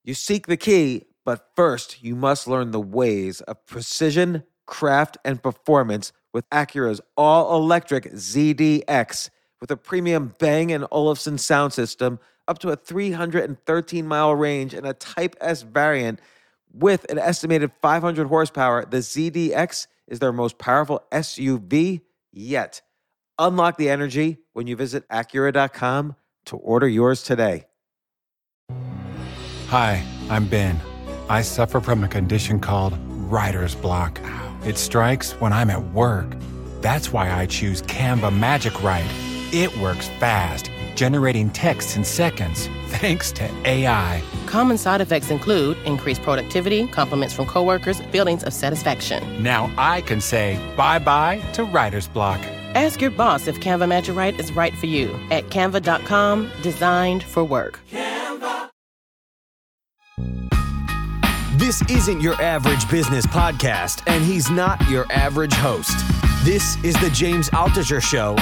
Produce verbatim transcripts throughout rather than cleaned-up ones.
You seek the key, but first you must learn the ways of precision, craft, and performance with Acura's all-electric Z D X. With a premium Bang and Olufsen sound system, up to a three hundred thirteen mile range, and a Type S variant with an estimated five hundred horsepower, the Z D X is their most powerful S U V yet. Unlock the energy when you visit Acura dot com to order yours today. Hi, I'm Ben. I suffer from a condition called writer's block. It strikes when I'm at work. That's why I choose Canva Magic Write. It works fast, generating text in seconds, thanks to A I. Common side effects include increased productivity, compliments from coworkers, feelings of satisfaction. Now I can say bye-bye to writer's block. Ask your boss if Canva Magic Write is right for you at canva dot com, designed for work. Canva. This isn't your average business podcast, and he's not your average host. This is the James Altucher Show.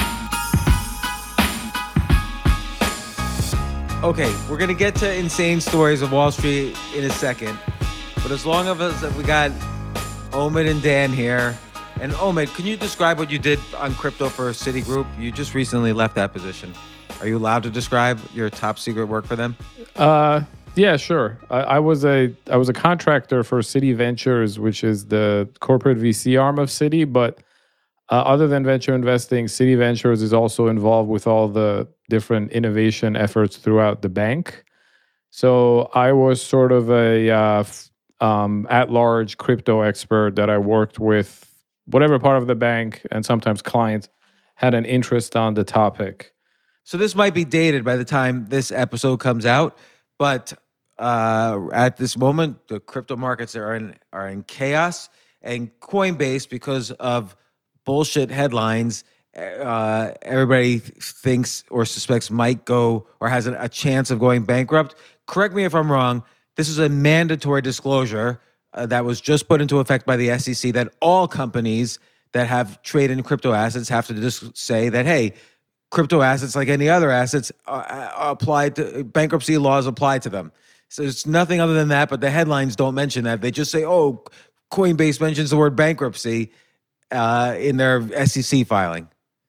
Okay, we're going to get to insane stories of Wall Street in a second. But as long as we got Omid and Dan here. And Omid, can you describe what you did on crypto for Citigroup? You just recently left that position. Are you allowed to describe your top secret work for them? Uh, yeah, sure. I, I was a I was a contractor for Citi Ventures, which is the corporate V C arm of Citi. But uh, other than venture investing, Citi Ventures is also involved with all the different innovation efforts throughout the bank. So I was sort of a uh, f- um, at-large crypto expert that I worked with whatever part of the bank, and sometimes clients had an interest on the topic. So this might be dated by the time this episode comes out, but uh, at this moment, the crypto markets are in are in chaos, and Coinbase, because of bullshit headlines, uh, everybody thinks or suspects might go or has a, a chance of going bankrupt. Correct me if I'm wrong. This is a mandatory disclosure Uh, that was just put into effect by the S E C that all companies that have traded in crypto assets have to just say that, hey, crypto assets, like any other assets, uh, apply to bankruptcy laws apply to them. So it's nothing other than that, but the headlines don't mention that. They just say, oh, Coinbase mentions the word bankruptcy uh, in their S E C filing.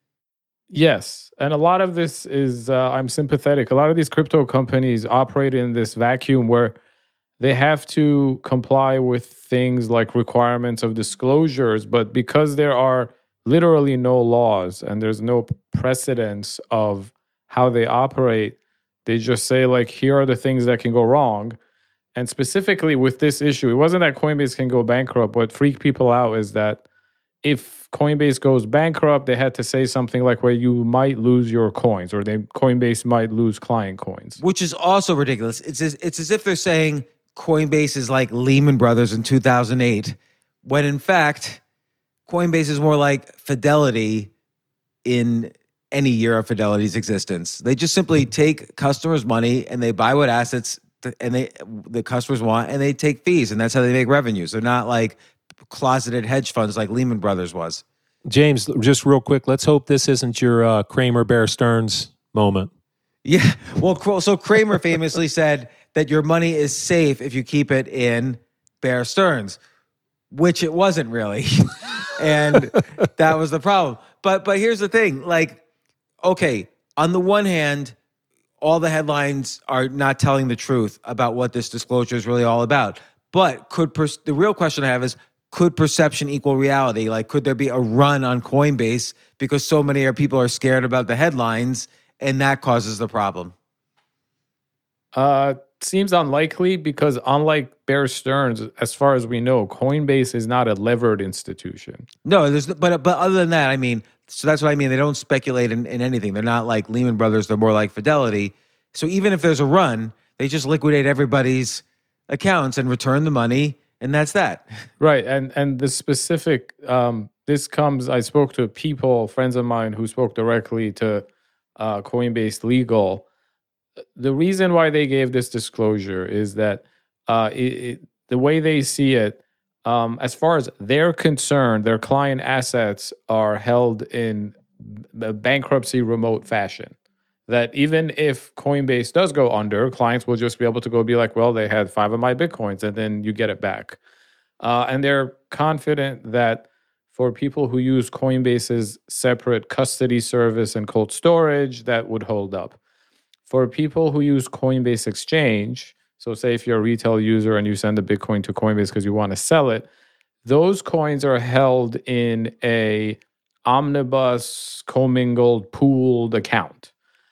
Yes. And a lot of this is, uh, I'm sympathetic. A lot of these crypto companies operate in this vacuum where they have to comply with things like requirements of disclosures, but because there are literally no laws and there's no precedence of how they operate, they just say, like, here are the things that can go wrong. And specifically with this issue, it wasn't that Coinbase can go bankrupt. What freaked people out is that if Coinbase goes bankrupt, they had to say something like where you might lose your coins, or they Coinbase might lose client coins. Which is also ridiculous. It's as, it's as if they're saying Coinbase is like Lehman Brothers in two thousand eight, when in fact, Coinbase is more like Fidelity in any year of Fidelity's existence. They just simply take customers' money and they buy what assets th- and they the customers want, and they take fees, and that's how they make revenues. They're not like closeted hedge funds like Lehman Brothers was. James, just real quick, let's hope this isn't your uh, Kramer Bear Stearns moment. Yeah, well, so Kramer famously said that your money is safe if you keep it in Bear Stearns, which it wasn't really. And that was the problem. But but here's the thing. Like, okay, on the one hand, all the headlines are not telling the truth about what this disclosure is really all about. But could per- the real question I have is, could perception equal reality? Like, could there be a run on Coinbase because so many people are scared about the headlines, and that causes the problem? Uh, seems unlikely because unlike Bear Stearns, as far as we know, Coinbase is not a levered institution. No, there's but but other than that, I mean, so that's what I mean. They don't speculate in, in anything. They're not like Lehman Brothers. They're more like Fidelity. So even if there's a run, they just liquidate everybody's accounts and return the money, and that's that. Right, and and the specific um, this comes. I spoke to people, friends of mine, who spoke directly to uh, Coinbase legal. The reason why they gave this disclosure is that uh, it, it, the way they see it, um, as far as they're concerned, their client assets are held in a bankruptcy remote fashion. that even if Coinbase does go under, clients will just be able to go be like, well, they had five of my Bitcoins, and then you get it back. Uh, and they're confident that for people who use Coinbase's separate custody service and cold storage, that would hold up. For people who use Coinbase Exchange, so say if you're a retail user and you send a Bitcoin to Coinbase because you want to sell it, those coins are held in a omnibus, commingled, pooled account.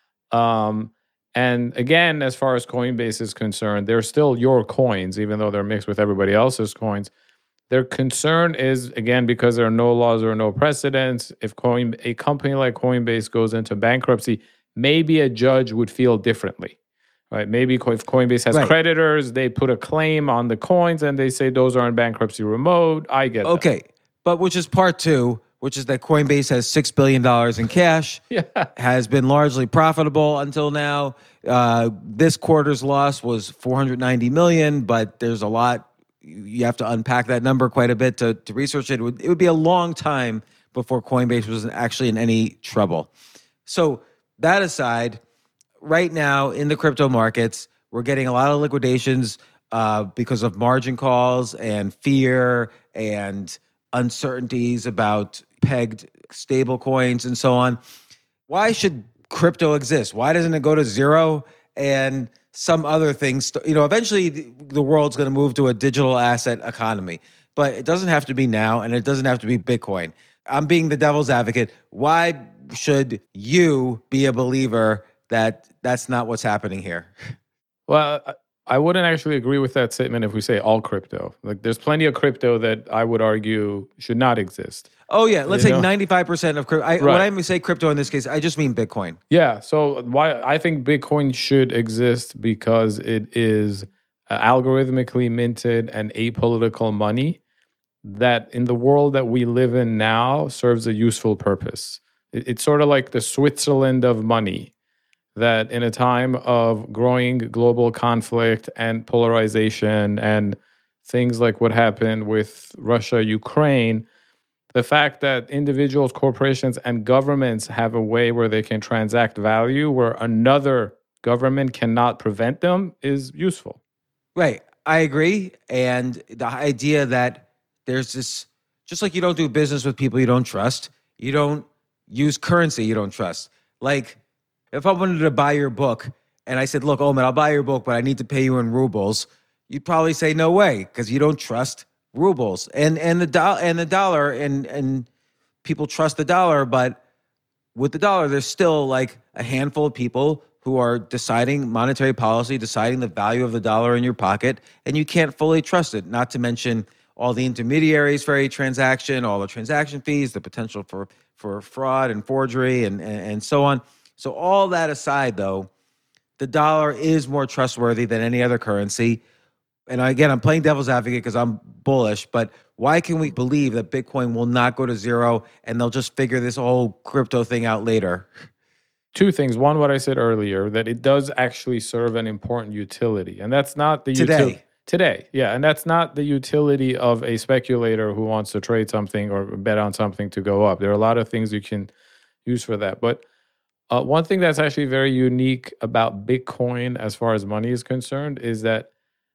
Um, and again, as far as Coinbase is concerned, they're still your coins, even though they're mixed with everybody else's coins. Their concern is, again, because there are no laws or no precedents, if coin, a company like Coinbase goes into bankruptcy, maybe a judge would feel differently, right? Maybe if Coinbase has Right. creditors, they put a claim on the coins and they say those are in bankruptcy remote. I get that. Okay, but which is part two, which is that Coinbase has six billion dollars in cash, Yeah. has been largely profitable until now. Uh, this quarter's loss was four hundred ninety million dollars, but there's a lot. You have to unpack that number quite a bit to, to research it. It would, it would be a long time before Coinbase was actually in any trouble. So that aside, right now in the crypto markets, we're getting a lot of liquidations uh, because of margin calls and fear and uncertainties about pegged stable coins and so on. Why should crypto exist? Why doesn't it go to zero and some other things? You know, eventually the, the world's going to move to a digital asset economy, but it doesn't have to be now, and it doesn't have to be Bitcoin. I'm being the devil's advocate. Why should you be a believer that that's not what's happening here? Well, I- I wouldn't actually agree with that statement if we say all crypto. Like, there's plenty of crypto that I would argue should not exist. Oh yeah, let's You say know? ninety-five percent of crypto. I, When Right. I say crypto in this case, I just mean Bitcoin. Yeah. So why I think Bitcoin should exist because it is uh, algorithmically minted and apolitical money that in the world that we live in now serves a useful purpose. It, it's sort of like the Switzerland of money, that in a time of growing global conflict and polarization and things like what happened with Russia, Ukraine, the fact that individuals, corporations, and governments have a way where they can transact value where another government cannot prevent them is useful. Right. I agree. And the idea that there's this, just like you don't do business with people you don't trust, you don't use currency you don't trust. Like, if I wanted to buy your book and I said, look, Omen, I'll buy your book, but I need to pay you in rubles, you'd probably say no way because you don't trust rubles. And and the do- and the dollar and and people trust the dollar, but with the dollar, there's still like a handful of people who are deciding monetary policy, deciding the value of the dollar in your pocket, and you can't fully trust it. Not to mention all the intermediaries for a transaction, all the transaction fees, the potential for for fraud and forgery, and and, and so on. So all that aside, though, the dollar is more trustworthy than any other currency. And again, I'm playing devil's advocate because I'm bullish, but why can we believe that Bitcoin will not go to zero and they'll just figure this whole crypto thing out later? Two things. One, what I said earlier, that it does actually serve an important utility. And that's not the Today. utility. Today, yeah. And that's not the utility of a speculator who wants to trade something or bet on something to go up. There are a lot of things you can use for that. But Uh, one thing that's actually very unique about Bitcoin as far as money is concerned is that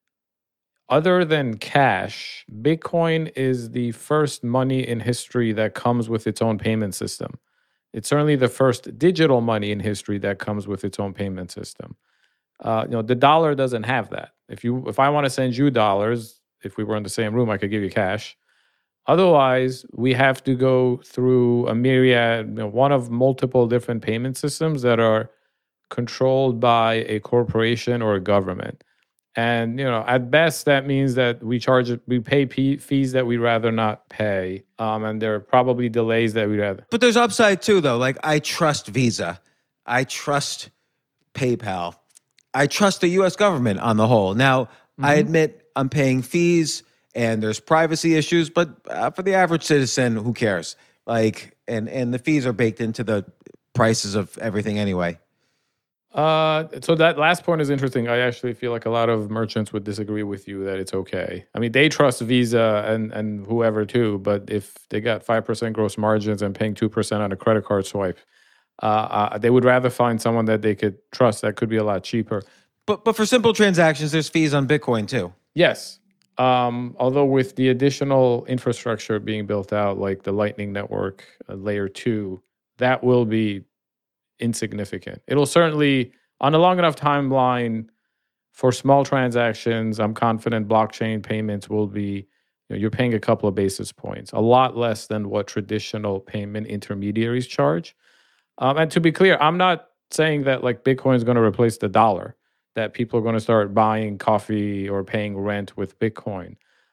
other than cash, Bitcoin is the first money in history that comes with its own payment system. It's certainly the first digital money in history that comes with its own payment system. Uh, you know, the dollar doesn't have that. If you, if I want to send you dollars, if we were in the same room, I could give you cash. Otherwise, we have to go through a myriad, you know, one of multiple different payment systems that are controlled by a corporation or a government. And, you know, at best, that means that we charge, we pay p- fees that we'd rather not pay. Um, and there are probably delays that we'd rather. But there's upside too, though. Like, I trust Visa. I trust PayPal. I trust the U S government on the whole. Now, mm-hmm. I admit I'm paying fees and there's privacy issues, but uh, for the average citizen, who cares? Like, and, and the fees are baked into the prices of everything anyway. Uh, so that last point is interesting. I actually feel like a lot of merchants would disagree with you that it's okay. I mean, they trust Visa and, and whoever too, but if they got five percent gross margins and paying two percent on a credit card swipe, Uh, uh, they would rather find someone that they could trust that could be a lot cheaper. But but for simple transactions, there's fees on Bitcoin too. Yes. Um, although with the additional infrastructure being built out, like the Lightning Network uh, layer two, that will be insignificant. It'll certainly, on a long enough timeline for small transactions, I'm confident blockchain payments will be, you know, you're paying a couple of basis points, a lot less than what traditional payment intermediaries charge. Um, and to be clear, I'm not saying that like Bitcoin is going to replace the dollar, that people are going to start buying coffee or paying rent with Bitcoin.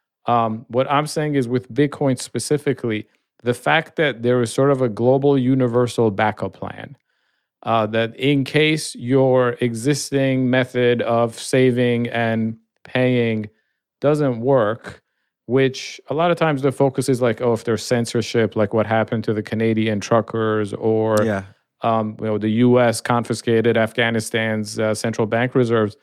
Um, what I'm saying is with Bitcoin specifically, the fact that there is sort of a global universal backup plan, uh, that in case your existing method of saving and paying doesn't work, which a lot of times the focus is like, oh, if there's censorship, like what happened to the Canadian truckers, or Yeah. um, you know, the U S confiscated Afghanistan's uh, central bank reserves.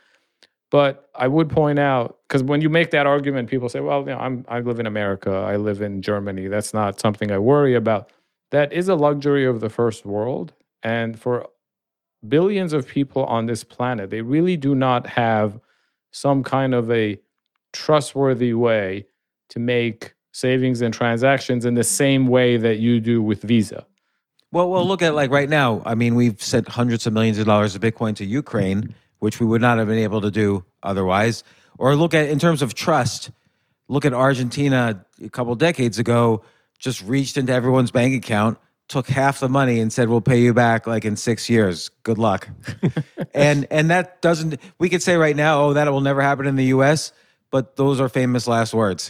But I would point out, because when you make that argument, people say, well, you know, I'm, I live in America, I live in Germany. That's not something I worry about. That is a luxury of the first world. And for billions of people on this planet, they really do not have some kind of a trustworthy way to make savings and transactions in the same way that you do with Visa. Well, well, look at like right now. I mean, we've sent hundreds of millions of dollars of Bitcoin to Ukraine, which we would not have been able to do otherwise. Or look at, in terms of trust, look at Argentina a couple decades ago, just reached into everyone's bank account, took half the money and said, we'll pay you back like in six years. Good luck. and and that doesn't, we could say right now, oh, that will never happen in the U S, but those are famous last words.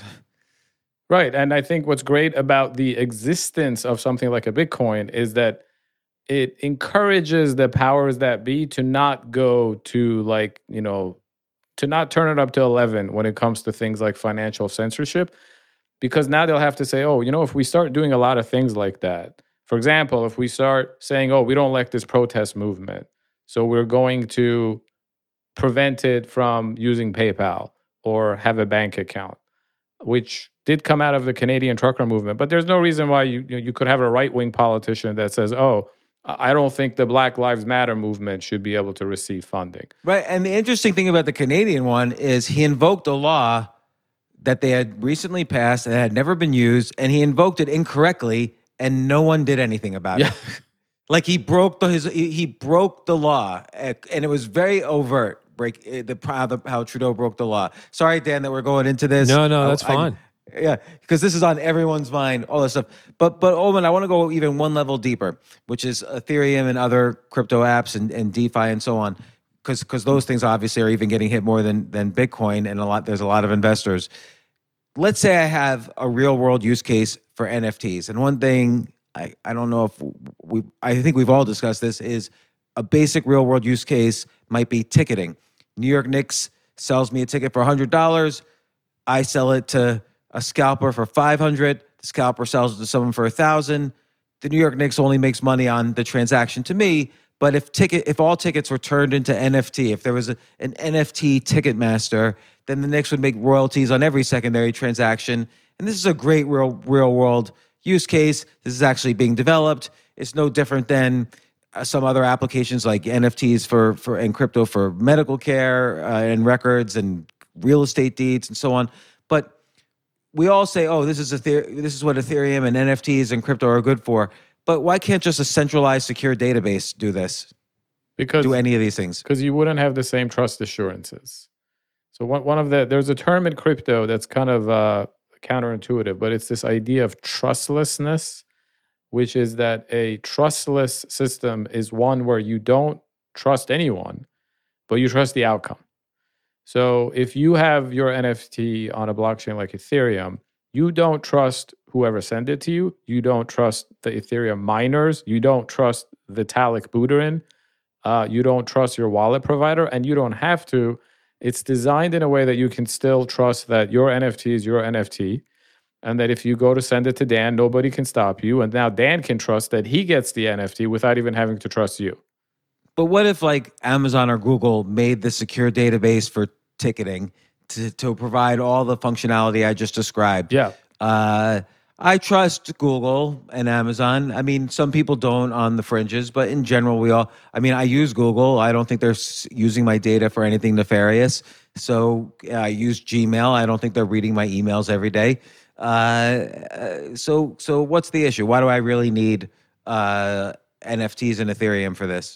Right. And I think what's great about the existence of something like a Bitcoin is that it encourages the powers that be to not go to like, you know, to not turn it up to eleven when it comes to things like financial censorship, because now they'll have to say, oh, you know, if we start doing a lot of things like that, for example, if we start saying, oh, we don't like this protest movement, so we're going to prevent it from using PayPal or have a bank account, which did come out of the Canadian trucker movement. But there's no reason why you you, know, you could have a right-wing politician that says, oh, I don't think the Black Lives Matter movement should be able to receive funding. Right. And the interesting thing about the Canadian one is he invoked a law that they had recently passed and had never been used, and he invoked it incorrectly, and no one did anything about Yeah. it. Like he broke the his he he broke the law, and it was very overt. Break the how, the how Trudeau broke the law. Sorry, Dan, that we're going into this. No, no, that's I- I- fine. Yeah, because this is on everyone's mind, all this stuff. But but Owen, I want to go even one level deeper, which is Ethereum and other crypto apps and, and DeFi and so on, because because those things obviously are even getting hit more than than Bitcoin, and a lot there's a lot of investors. Let's say I have a real world use case for N F Ts, and one thing I, I don't know if we I think we've all discussed this is a basic real world use case might be ticketing. New York Knicks sells me a ticket for one hundred dollars. I sell it to a scalper for five hundred dollars. The scalper sells it to someone for one thousand dollars. The New York Knicks only makes money on the transaction to me. But if ticket, if all tickets were turned into N F T, if there was a, an N F T ticket master, then the Knicks would make royalties on every secondary transaction. And this is a great real real world use case. This is actually being developed. It's no different than uh, some other applications like N F Ts for for and crypto for medical care uh, and records and real estate deeds and so on. But we all say, oh, this is a this is what Ethereum and N F Ts and crypto are good for. But why can't just a centralized secure database do this? Because Do any of these things? because you wouldn't have the same trust assurances. So one one of the there's a term in crypto that's kind of uh, counterintuitive, but it's this idea of trustlessness, which is that a trustless system is one where you don't trust anyone, but you trust the outcome. So if you have your N F T on a blockchain like Ethereum, you don't trust whoever sent it to you. You don't trust the Ethereum miners. You don't trust Vitalik Buterin. Uh, you don't trust your wallet provider, and you don't have to. It's designed in a way that you can still trust that your N F T is your N F T, and that if you go to send it to Dan, nobody can stop you. And now Dan can trust that he gets the N F T without even having to trust you. But what if like Amazon or Google made the secure database for ticketing to, to provide all the functionality I just described? Yeah. Uh, I trust Google and Amazon. I mean, some people don't on the fringes, but in general, we all, I mean, I use Google. I don't think they're s- using my data for anything nefarious. So yeah, I use Gmail. I don't think they're reading my emails every day. Uh, uh, so, so what's the issue? Why do I really need uh, N F Ts and Ethereum for this?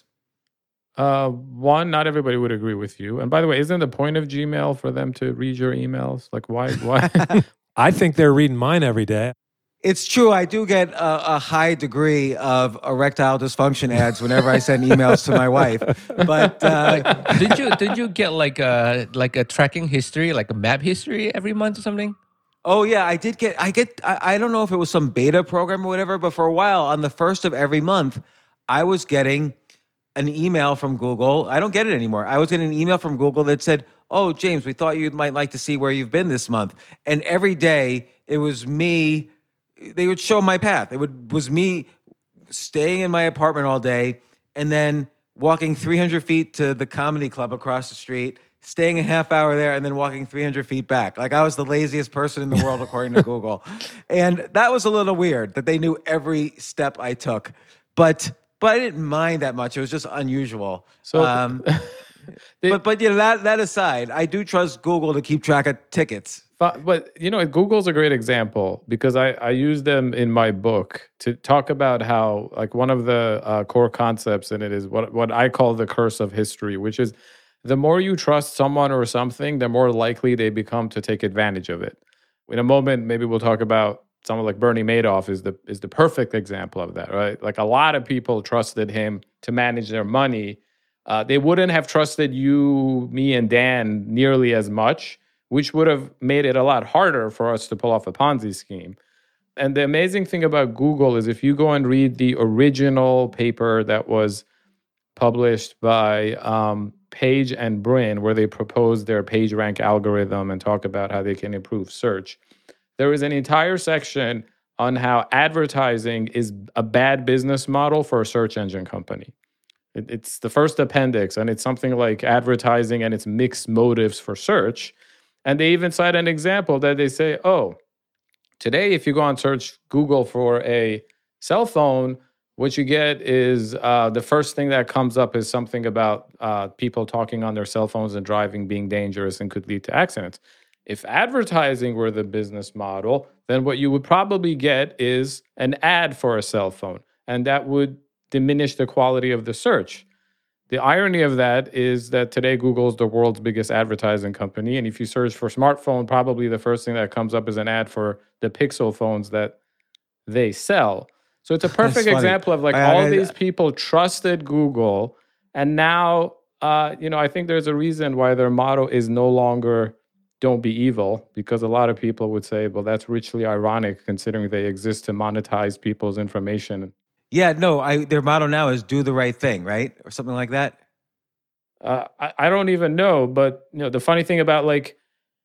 Uh, one, not everybody would agree with you. And by the way, isn't the point of Gmail for them to read your emails? Like, why? Why? I think they're reading mine every day. It's true. I do get a, a high degree of erectile dysfunction ads whenever I send emails to my wife. But uh, did you did you get like a like a tracking history, like a map history every month or something? oh yeah, I did get. I get. I, I don't know if it was some beta program or whatever, but for a while, on the first of every month, I was getting an email from Google. I don't get it anymore. I was getting an email from Google that said, "Oh, James, we thought you might like to see where you've been this month." And every day, it was me. They would show my path. It would was me staying in my apartment all day and then walking three hundred feet to the comedy club across the street, staying a half hour there, and then walking three hundred feet back. Like I was the laziest person in the world, according to Google. And that was a little weird that they knew every step I took. But but I didn't mind that much. It was just unusual. So, um, they- but but you know that that aside, I do trust Google to keep track of tickets. But, but you know, Google's a great example because I, I use them in my book to talk about how, like, one of the uh, core concepts in it is what what I call the curse of history, which is the more you trust someone or something, the more likely they become to take advantage of it. In a moment, maybe we'll talk about someone like Bernie Madoff is the is the perfect example of that, right? Like a lot of people trusted him to manage their money. Uh, they wouldn't have trusted you, me, and Dan nearly as much, which would have made it a lot harder for us to pull off a Ponzi scheme. And the amazing thing about Google is if you go and read the original paper that was published by um, Page and Brin, where they proposed their PageRank algorithm and talk about how they can improve search, there is an entire section on how advertising is a bad business model for a search engine company. It, it's the first appendix, and it's something like advertising and its mixed motives for search. And they even cite an example that they say, oh, today, if you go and search Google for a cell phone, what you get is uh, the first thing that comes up is something about uh, people talking on their cell phones and driving being dangerous and could lead to accidents. If advertising were the business model, then what you would probably get is an ad for a cell phone, and that would diminish the quality of the search. The irony of that is that today Google is the world's biggest advertising company. And if you search for smartphone, probably the first thing that comes up is an ad for the Pixel phones that they sell. So it's a perfect example of like I, all I, these people trusted Google. And now, uh, you know, I think there's a reason why their motto is no longer don't be evil, because a lot of people would say, well, that's richly ironic considering they exist to monetize people's information. Yeah, no, I their motto now is do the right thing, right? Or something like that. Uh, I, I don't even know, but you know, the funny thing about like,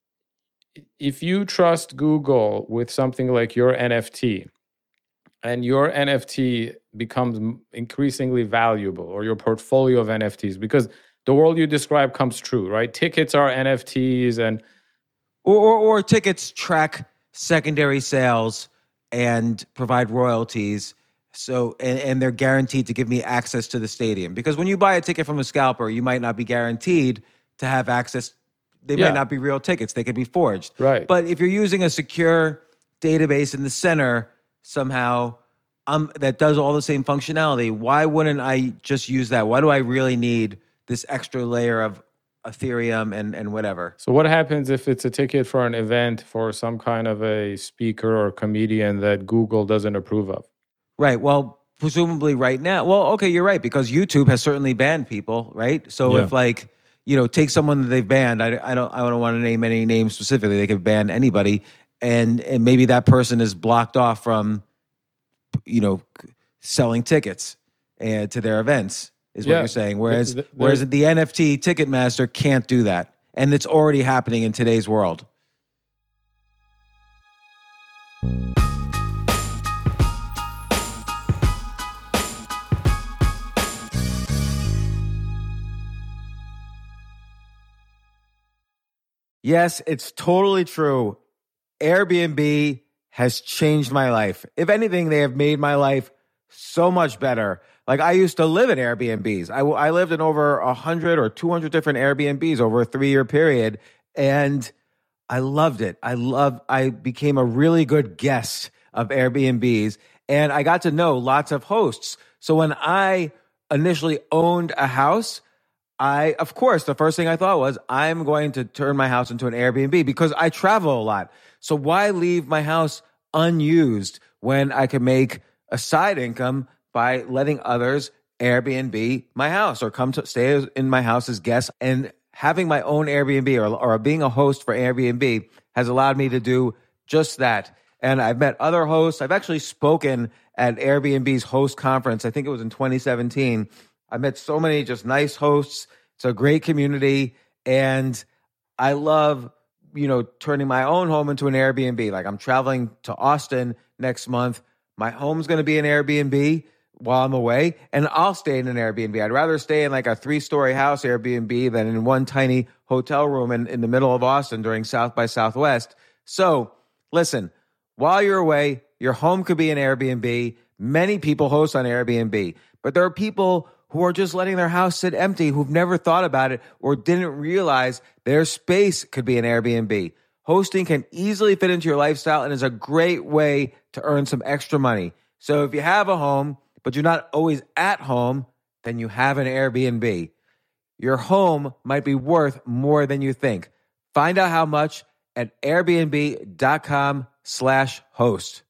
if you trust Google with something like your N F T, and your N F T becomes increasingly valuable, or your portfolio of N F Ts, because the world you describe comes true, right? Tickets are N F Ts, and or or, or tickets track secondary sales and provide royalties. So, and, and they're guaranteed to give me access to the stadium. Because when you buy a ticket from a scalper, you might not be guaranteed to have access. They Yeah. might not be real tickets. They could be forged. Right. But if you're using a secure database in the center somehow um, that does all the same functionality, why wouldn't I just use that? Why do I really need this extra layer of Ethereum and, and whatever? so what happens if it's a ticket for an event for some kind of a speaker or comedian that Google doesn't approve of? Right. Well, presumably right now. Well, okay, you're right, because YouTube has certainly banned people, right? So Yeah. if like, you know, take someone that they've banned, I, I don't I don't want to name any names specifically. They could ban anybody, and and maybe that person is blocked off from, you know, selling tickets uh, to their events, is what Yeah. you're saying. Whereas The- the- whereas the N F T Ticketmaster can't do that, and it's already happening in today's world. Yes, it's totally true. Airbnb has changed my life. If anything, they have made my life so much better. Like I used to live in Airbnbs. I, I lived in over one hundred or two hundred different Airbnbs over a three-year period, and I loved it. I loved, I became a really good guest of Airbnbs, and I got to know lots of hosts. So when I initially owned a house, I, of course, the first thing I thought was, I'm going to turn my house into an Airbnb because I travel a lot. So why leave my house unused when I can make a side income by letting others Airbnb my house or come to stay in my house as guests? And having my own Airbnb or, or being a host for Airbnb has allowed me to do just that. And I've met other hosts. I've actually spoken at Airbnb's host conference. I think it was in twenty seventeen. I met so many just nice hosts. It's a great community. And I love, you know, turning my own home into an Airbnb. Like I'm traveling to Austin next month. My home's going to be an Airbnb while I'm away, and I'll stay in an Airbnb. I'd rather stay in like a three-story house Airbnb than in one tiny hotel room in, in the middle of Austin during South by Southwest. So listen, while you're away, your home could be an Airbnb. Many people host on Airbnb, but there are people who are just letting their house sit empty, who've never thought about it or didn't realize their space could be an Airbnb. Hosting can easily fit into your lifestyle and is a great way to earn some extra money. So if you have a home, but you're not always at home, then you have an Airbnb. Your home might be worth more than you think. Find out how much at airbnb.com slash host.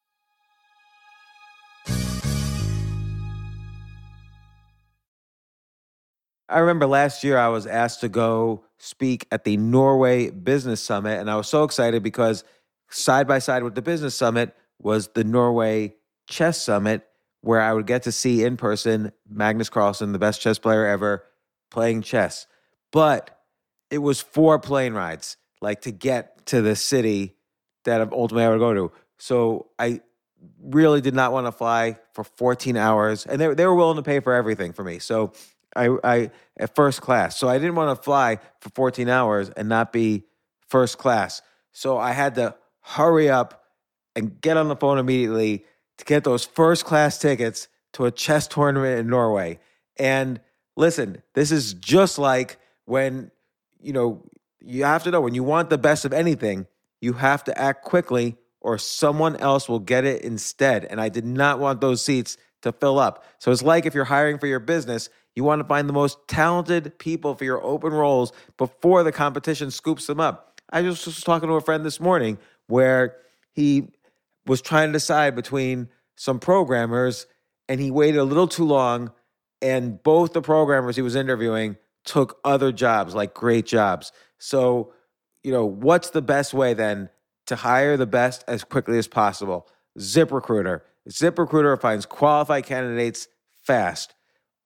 I remember last year I was asked to go speak at the Norway Business Summit, and I was so excited because side by side with the Business Summit was the Norway Chess Summit, where I would get to see in person Magnus Carlsen, the best chess player ever, playing chess. But it was four plane rides, like to get to the city that ultimately I would go to. So I really did not want to fly for fourteen hours, and they, they were willing to pay for everything for me. So I, I at first class. So I didn't want to fly for fourteen hours and not be first class. So I had to hurry up and get on the phone immediately to get those first class tickets to a chess tournament in Norway. And listen, this is just like when, you know, you have to know when you want the best of anything, you have to act quickly or someone else will get it instead. And I did not want those seats to fill up. So it's like if you're hiring for your business, you want to find the most talented people for your open roles before the competition scoops them up. I just was talking to a friend this morning where he was trying to decide between some programmers and he waited a little too long, and both the programmers he was interviewing took other jobs, like great jobs. So, you know, what's the best way then to hire the best as quickly as possible? ZipRecruiter. ZipRecruiter finds qualified candidates fast.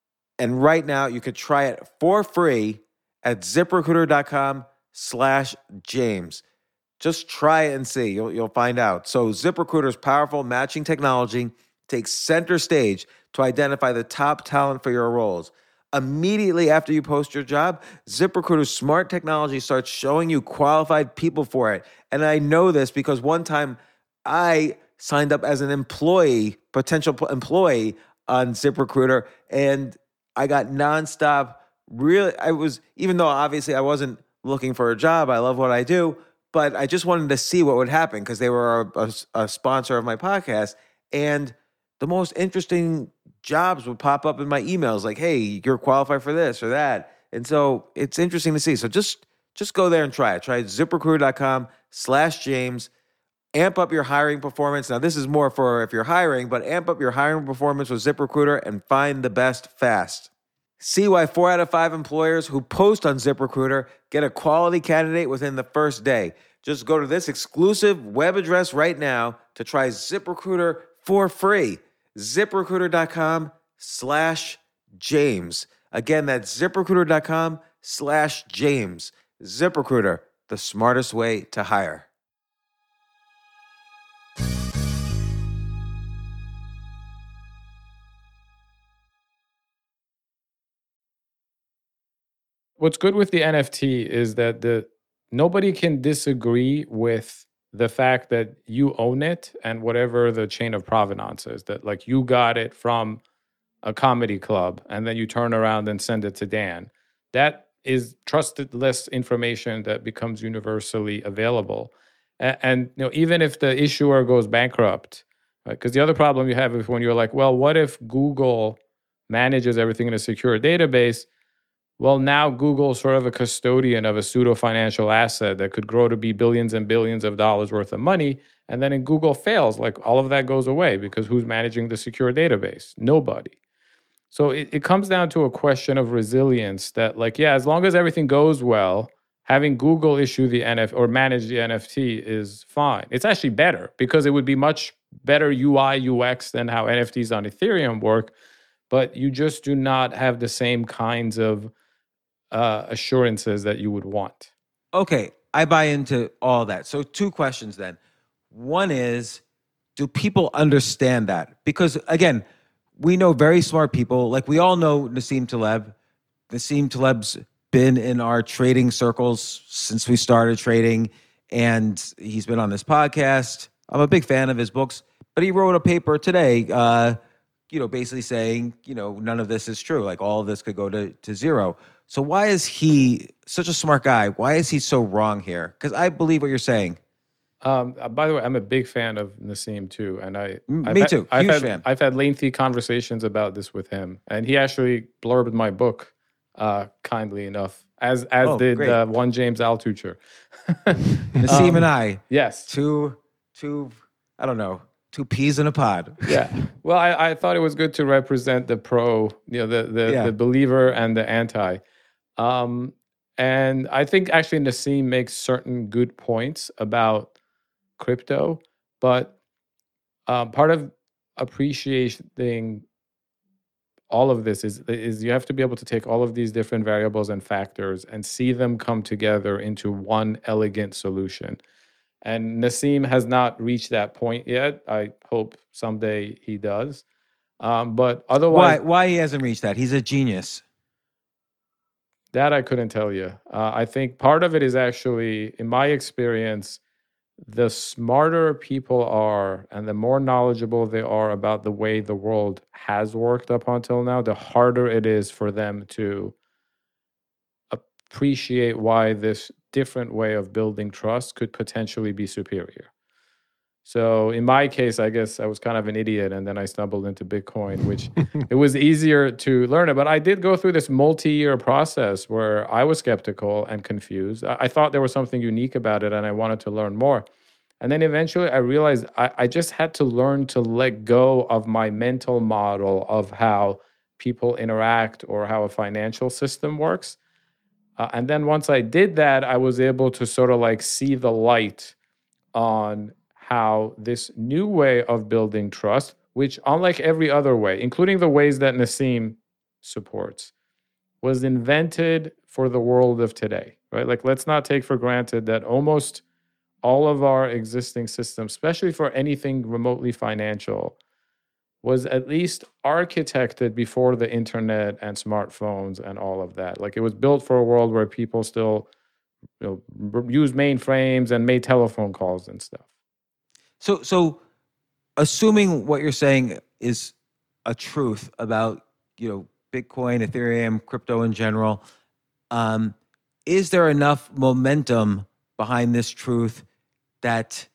And right now, you could try it for free at ZipRecruiter.com slash James. Just try it and see. You'll, you'll find out. So ZipRecruiter's powerful matching technology takes center stage to identify the top talent for your roles. Immediately after you post your job, ZipRecruiter's smart technology starts showing you qualified people for it. And I know this because one time I signed up as an employee, potential employee on ZipRecruiter, and I got nonstop. Really, I was, even though obviously I wasn't looking for a job, I love what I do, but I just wanted to see what would happen because they were a, a, a sponsor of my podcast. And the most interesting jobs would pop up in my emails like, hey, you're qualified for this or that. And so it's interesting to see. So just, just go there and try it. Try ZipRecruiter.com slash James. Amp up your hiring performance. Now, this is more for if you're hiring, but amp up your hiring performance with ZipRecruiter and find the best fast. See why four out of five employers who post on ZipRecruiter get a quality candidate within the first day. Just go to this exclusive web address right now to try ZipRecruiter for free. ZipRecruiter.com slash James. Again, that's ZipRecruiter.com slash James. ZipRecruiter, the smartest way to hire. What's good with the N F T is that the nobody can disagree with the fact that you own it and whatever the chain of provenance is, that like you got it from a comedy club and then you turn around and send it to Dan. That is trusted-less information that becomes universally available. And, and you know, even if the issuer goes bankrupt, because the other problem you have is when you're like, well, what if Google manages everything in a secure database? Well, now Google's sort of a custodian of a pseudo financial asset that could grow to be billions and billions of dollars worth of money. And then if Google fails, like all of that goes away because who's managing the secure database? Nobody. So it, it comes down to a question of resilience that like, yeah, as long as everything goes well, having Google issue the N F or manage the N F T is fine. It's actually better because it would be much better U I, U X than how N F Ts on Ethereum work. But you just do not have the same kinds of uh, assurances that you would want. Okay, I buy into all that. So two questions then. One is, do people understand that? Because again, we know very smart people. Like we all know Nassim Taleb. Nassim Taleb's been in our trading circles since we started trading, and he's been on this podcast. I'm a big fan of his books, but he wrote a paper today, uh, you know, basically saying, you know, none of this is true. Like all of this could go to, to zero. So why is he such a smart guy? Why is he so wrong here? Because I believe what you're saying. Um, uh, by the way, I'm a big fan of Nassim too, and I Me I've had- too, I've huge had, fan. I've had lengthy conversations about this with him, and he actually blurbed my book, uh, kindly enough, as as Oh, did great. uh, one James Altucher. Nassim Um, and I, Yes. two, two, I don't know, two peas in a pod. Yeah. Well, I, I thought it was good to represent the pro, you know, the the, Yeah. the believer and the anti. Um, and I think actually Nassim makes certain good points about crypto, but um, part of appreciating all of this is is you have to be able to take all of these different variables and factors and see them come together into one elegant solution. And Nassim has not reached that point yet. I hope someday he does. Um, but Why, otherwise, why he hasn't reached that? He's a genius. that I couldn't tell you. Uh, I think part of it is actually, in my experience, the smarter people are and the more knowledgeable they are about the way the world has worked up until now, the harder it is for them to appreciate why this different way of building trust could potentially be superior. So in my case, I guess I was kind of an idiot and then I stumbled into Bitcoin, which it was easier to learn it. But I did go through this multi-year process where I was skeptical and confused. I, I thought there was something unique about it and I wanted to learn more. And then eventually I realized I, I just had to learn to let go of my mental model of how people interact or how a financial system works. Uh, and then once I did that, I was able to sort of like see the light on how this new way of building trust, which unlike every other way, including the ways that Nassim supports, was invented for the world of today, right? Like, let's not take for granted that almost all of our existing systems, especially for anything remotely financial, was at least architected before the internet and smartphones and all of that. Like, it was built for a world where people still, you know, use mainframes and made telephone calls and stuff. So, so assuming what you're saying is a truth about, you know, Bitcoin, Ethereum, crypto in general, um, is there enough momentum behind this truth that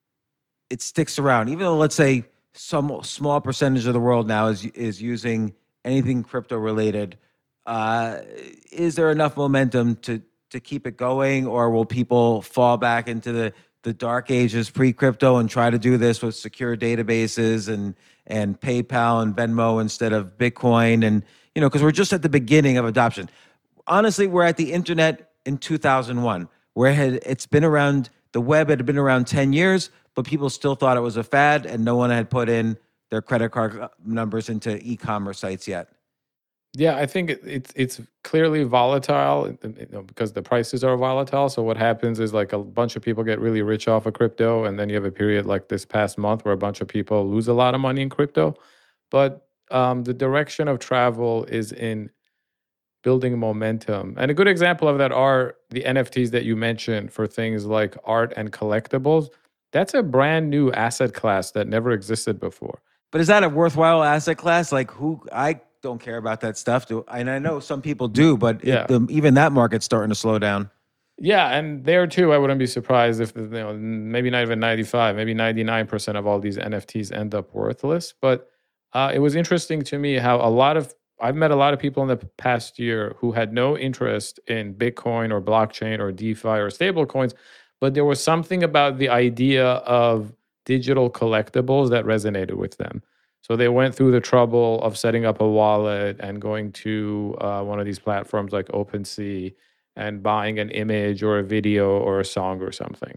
it sticks around? Even though, let's say, some small percentage of the world now is is using anything crypto related, uh, is there enough momentum to to keep it going, or will people fall back into the the dark ages pre-crypto and try to do this with secure databases and and PayPal and Venmo instead of Bitcoin? And, you know, because we're just at the beginning of adoption. Honestly, we're at the internet in two thousand one, where it had, it's been around, the web had been around ten years, but people still thought it was a fad and no one had put in their credit card numbers into e-commerce sites yet. Yeah, I think it, it's it's clearly volatile, you know, because the prices are volatile. So what happens is like a bunch of people get really rich off of crypto, and then you have a period like this past month where a bunch of people lose a lot of money in crypto. But um, the direction of travel is in building momentum. And a good example of that are the N F Ts that you mentioned for things like art and collectibles. That's a brand new asset class that never existed before. But is that a worthwhile asset class? Like, who? I don't care about that stuff. Do and I know some people do, but Yeah. it, the, even that market's starting to slow down. Yeah, and there too, I wouldn't be surprised if, you know, maybe not even ninety-five, maybe ninety-nine percent of all these N F Ts end up worthless. But uh, it was interesting to me how a lot of, I've met a lot of people in the past year who had no interest in Bitcoin or blockchain or DeFi or stable coins, but there was something about the idea of digital collectibles that resonated with them. So they went through the trouble of setting up a wallet and going to uh, one of these platforms like OpenSea and buying an image or a video or a song or something.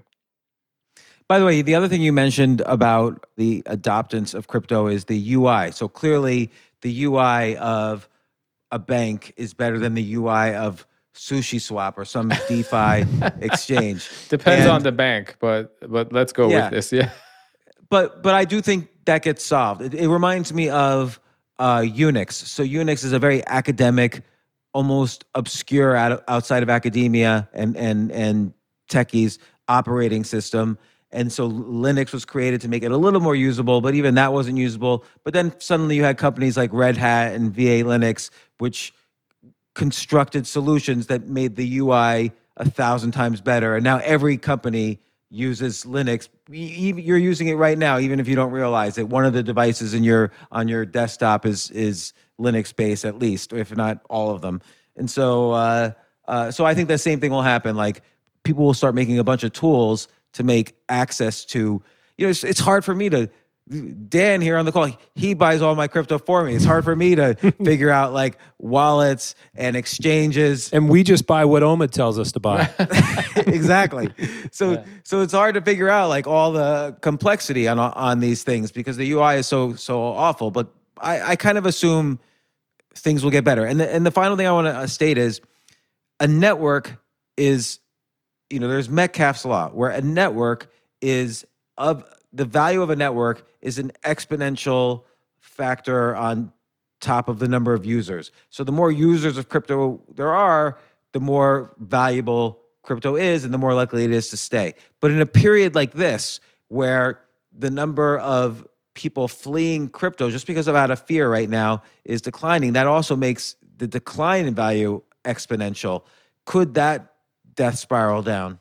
By the way, the other thing you mentioned about the adoptance of crypto is the U I. So clearly, the U I of a bank is better than the U I of SushiSwap or some DeFi exchange. Depends And- on the bank, but but let's go Yeah. with this. Yeah. But but I do think that gets solved. It, it reminds me of uh, Unix. So Unix is a very academic, almost obscure out, outside of academia and and and techies operating system. And so Linux was created to make it a little more usable, but even that wasn't usable. But then suddenly you had companies like Red Hat and V A Linux, which constructed solutions that made the U I a thousand times better. And now every company uses Linux. You're using it right now, even if you don't realize it. One of the devices in your on your desktop is is Linux based, at least, if not all of them. And so, uh, uh, so I think the same thing will happen. Like people will start making a bunch of tools to make access to. You know, it's, it's hard for me to. Dan here on the call, he buys all my crypto for me. It's hard for me to figure out like wallets and exchanges. And we just buy what Omid tells us to buy. Exactly. So yeah. so it's hard to figure out like all the complexity on on these things because the U I is so so awful. But I, I kind of assume things will get better. And the, and the final thing I want to state is a network is, you know, there's Metcalfe's law where a network is of the value of a network is an exponential factor on top of the number of users. So the more users of crypto there are, the more valuable crypto is and the more likely it is to stay. But in a period like this, where the number of people fleeing crypto just because of out of fear right now is declining, that also makes the decline in value exponential. Could that death spiral down?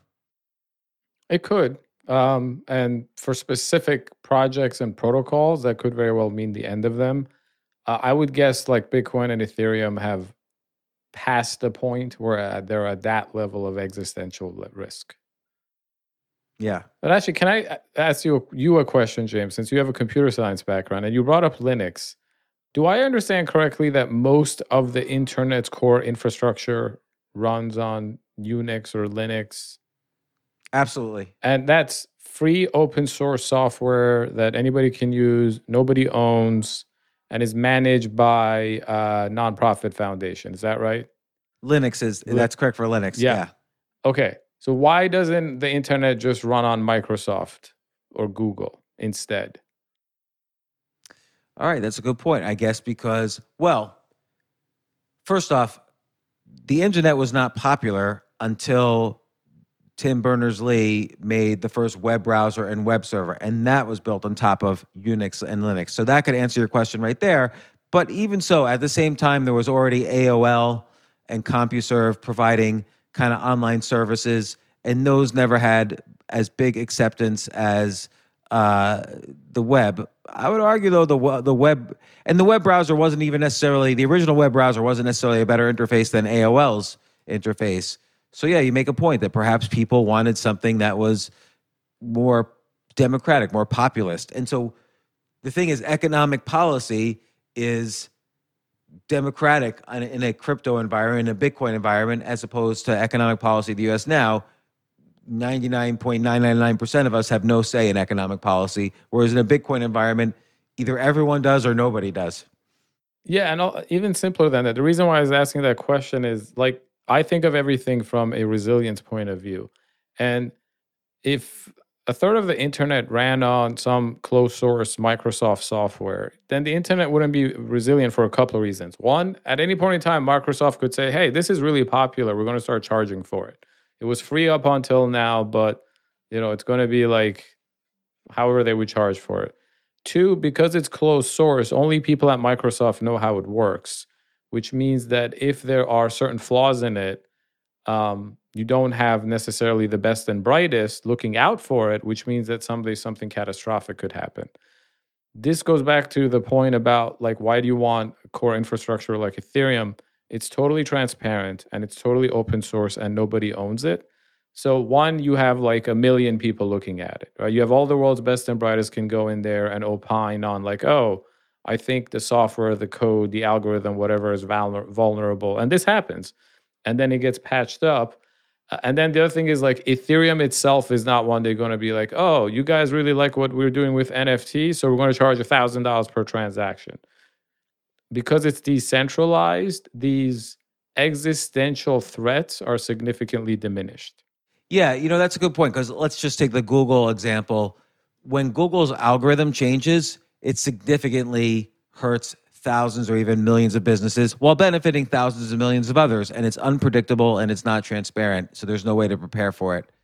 It could. Um, and for specific projects and protocols, that could very well mean the end of them. Uh, I would guess like Bitcoin and Ethereum have passed the point where uh, they're at that level of existential risk. Yeah. But actually, can I ask you, you a question, James, since you have a computer science background and you brought up Linux. Do I understand correctly that most of the internet's core infrastructure runs on Unix or Linux? Absolutely. And that's free open source software that anybody can use, nobody owns, and is managed by a nonprofit foundation. Is that right? Linux is, that's correct for Linux. Yeah. yeah. Okay. So why doesn't the internet just run on Microsoft or Google instead? All right. That's a good point. I guess because, well, first off, the internet was not popular until Tim Berners-Lee made the first web browser and web server, and that was built on top of Unix and Linux. So that could answer your question right there. But even so, at the same time, there was already A O L and CompuServe providing kind of online services, and those never had as big acceptance as uh, the web. I would argue, though, the the web and the web browser wasn't even necessarily, the original web browser wasn't necessarily a better interface than A O L's interface. So yeah, you make a point that perhaps people wanted something that was more democratic, more populist. And so the thing is, economic policy is democratic in a crypto environment, in a Bitcoin environment, as opposed to economic policy in the U S now. ninety-nine point nine nine nine percent of us have no say in economic policy, whereas in a Bitcoin environment, either everyone does or nobody does. Yeah, and I'll, even simpler than that. The reason why I was asking that question is like, I think of everything from a resilience point of view. And if a third of the internet ran on some closed source Microsoft software, then the internet wouldn't be resilient for a couple of reasons. One, at any point in time, Microsoft could say, hey, this is really popular. We're going to start charging for it. It was free up until now, but you know, it's going to be like however they would charge for it. Two, because it's closed source, only people at Microsoft know how it works, which means that if there are certain flaws in it, um, you don't have necessarily the best and brightest looking out for it, which means that someday something catastrophic could happen. This goes back to the point about like, why do you want core infrastructure like Ethereum? It's totally transparent and it's totally open source and nobody owns it. So one, you have like a million people looking at it, right? You have all the world's best and brightest can go in there and opine on like, oh, I think the software, the code, the algorithm, whatever is vulner- vulnerable. And this happens. And then it gets patched up. Uh, and then the other thing is like Ethereum itself is not one day going to be like, oh, you guys really like what we're doing with N F T, so we're going to charge one thousand dollars per transaction. Because it's decentralized, these existential threats are significantly diminished. Yeah, you know, that's a good point, because let's just take the Google example. When Google's algorithm changes, it significantly hurts thousands or even millions of businesses while benefiting thousands and millions of others. And it's unpredictable and it's not transparent. So there's no way to prepare for it.